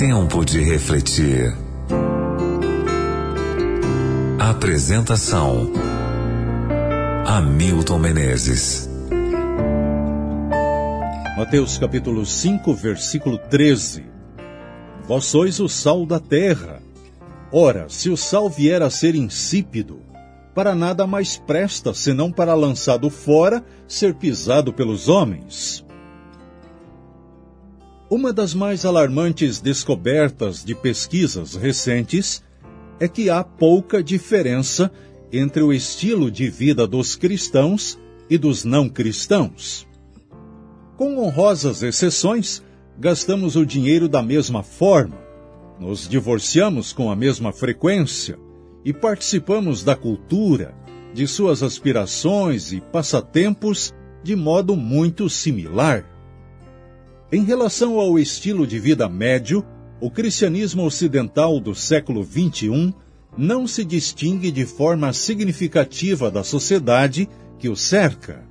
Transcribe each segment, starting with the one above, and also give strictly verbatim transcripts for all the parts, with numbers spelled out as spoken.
Tempo de refletir. Apresentação: Hamilton Menezes. Mateus capítulo cinco, versículo treze. Vós sois o sal da terra. Ora, se o sal vier a ser insípido, para nada mais presta, senão para, lançado fora, ser pisado pelos homens. Uma das mais alarmantes descobertas de pesquisas recentes é que há pouca diferença entre o estilo de vida dos cristãos e dos não cristãos. Com honrosas exceções, gastamos o dinheiro da mesma forma, nos divorciamos com a mesma frequência e participamos da cultura, de suas aspirações e passatempos de modo muito similar. Em relação ao estilo de vida médio, o cristianismo ocidental do século vinte e um não se distingue de forma significativa da sociedade que o cerca.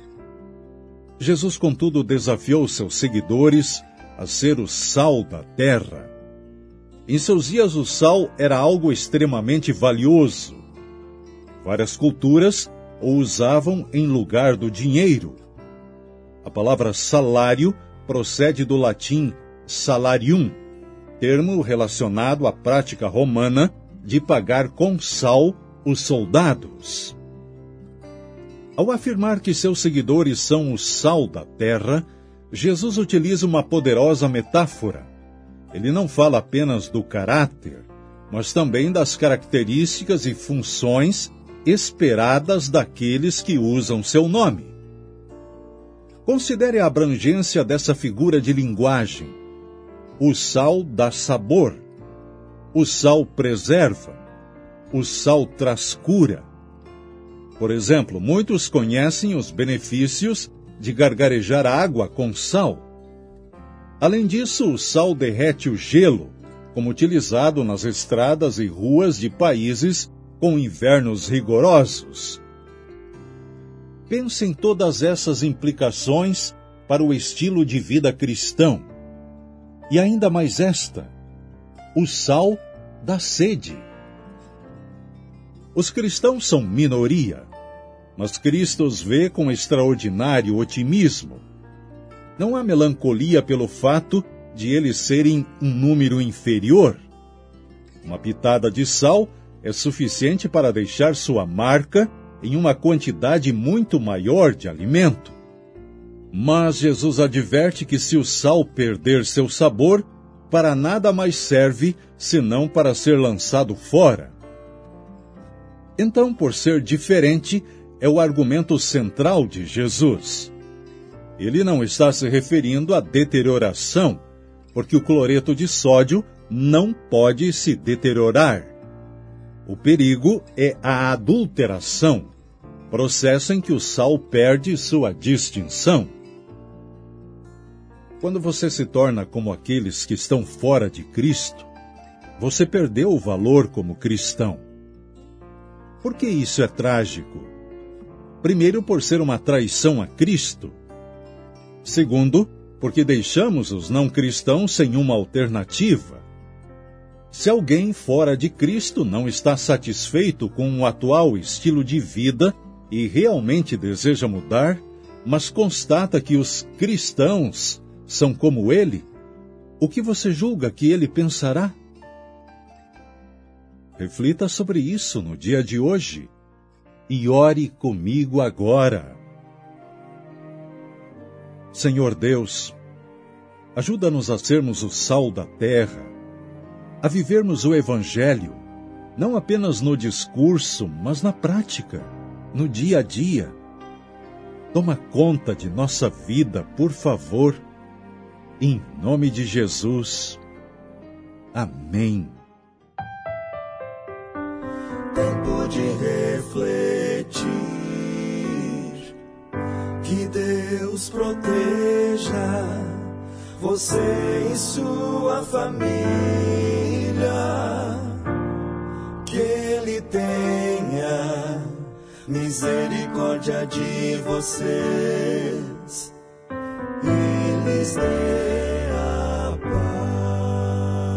Jesus, contudo, desafiou seus seguidores a ser o sal da terra. Em seus dias, o sal era algo extremamente valioso. Várias culturas o usavam em lugar do dinheiro. A palavra salário procede do latim salarium, termo relacionado à prática romana de pagar com sal os soldados. Ao afirmar que seus seguidores são o sal da terra, Jesus utiliza uma poderosa metáfora. Ele não fala apenas do caráter, mas também das características e funções esperadas daqueles que usam seu nome. Considere a abrangência dessa figura de linguagem. O sal dá sabor. O sal preserva. O sal traz cura. Por exemplo, muitos conhecem os benefícios de gargarejar água com sal. Além disso, o sal derrete o gelo, como utilizado nas estradas e ruas de países com invernos rigorosos. Pense em todas essas implicações para o estilo de vida cristão. E ainda mais esta: o sal dá sede. Os cristãos são minoria, mas Cristo os vê com extraordinário otimismo. Não há melancolia pelo fato de eles serem um número inferior. Uma pitada de sal é suficiente para deixar sua marca em uma quantidade muito maior de alimento. Mas Jesus adverte que se o sal perder seu sabor, para nada mais serve senão para ser lançado fora. Então, por ser diferente, é o argumento central de Jesus. Ele não está se referindo à deterioração, porque o cloreto de sódio não pode se deteriorar. O perigo é a adulteração, processo em que o sal perde sua distinção. Quando você se torna como aqueles que estão fora de Cristo, você perdeu o valor como cristão. Por que isso é trágico? Primeiro, por ser uma traição a Cristo. Segundo, porque deixamos os não cristãos sem uma alternativa. Se alguém fora de Cristo não está satisfeito com o atual estilo de vida e realmente deseja mudar, mas constata que os cristãos são como ele, o que você julga que ele pensará? Reflita sobre isso no dia de hoje e ore comigo agora. Senhor Deus, ajuda-nos a sermos o sal da terra, a vivermos o Evangelho, não apenas no discurso, mas na prática, no dia a dia. Toma conta de nossa vida, por favor, em nome de Jesus. Amém. Tempo de refletir, que Deus proteja você e sua família, que Ele tenha misericórdia de vocês e lhes dê a paz.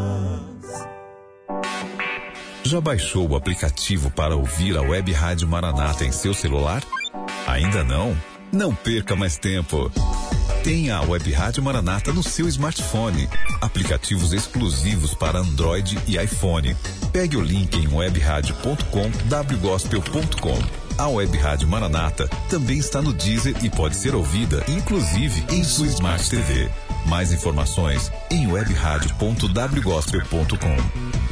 Já baixou o aplicativo para ouvir a Web Rádio Maranata em seu celular? Ainda não? Não perca mais tempo. Tenha a Web Rádio Maranata no seu smartphone. Aplicativos exclusivos para Android e iPhone. Pegue o link em web rádio ponto com w gospel ponto com. A Web Rádio Maranata também está no Deezer e pode ser ouvida, inclusive, em sua Smart T V. Mais informações em web rádio ponto w gospel ponto com.